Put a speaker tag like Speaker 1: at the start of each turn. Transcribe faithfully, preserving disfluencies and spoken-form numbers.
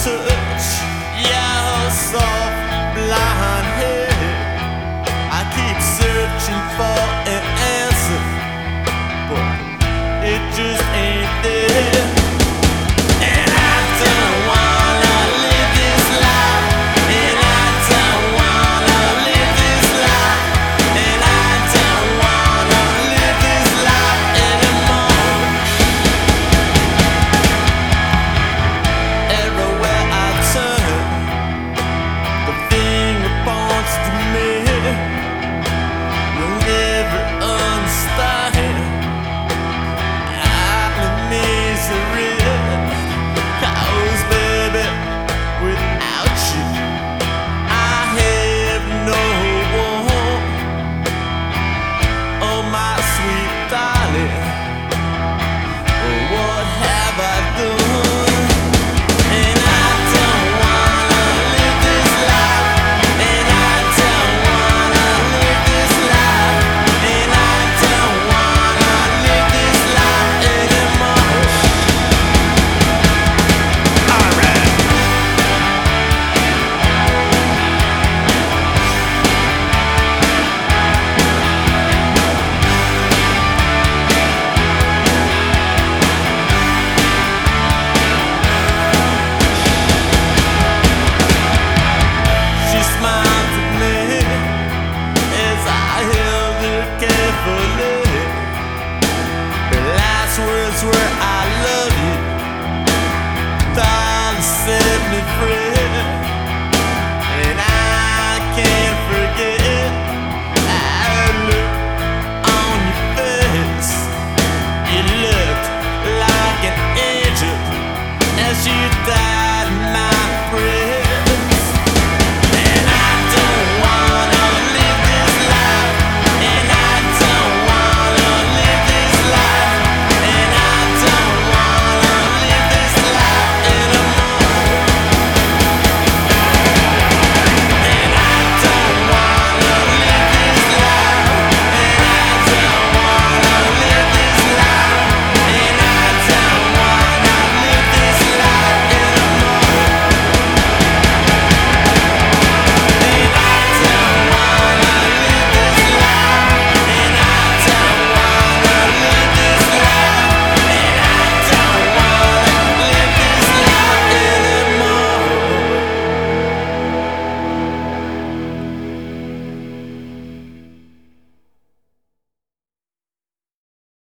Speaker 1: touch, your soft blonde hair. I keep searching for an answer, but it just ain't there. And I don't wanna live this life, and I don't wanna live this life, and I don't wanna live this life anymore. Everywhere I turn, the finger points to me. You'll never understand. I'm in misery. 'Cause baby, without you, I have no one. Oh my sweet darling, what have I done? And I don't wanna live this life, and I don't wanna live this life, and I don't wanna live this life anymore. Alright. She smiled at me as I held her carefully. Her last words were, "I love you." Darling, set me free.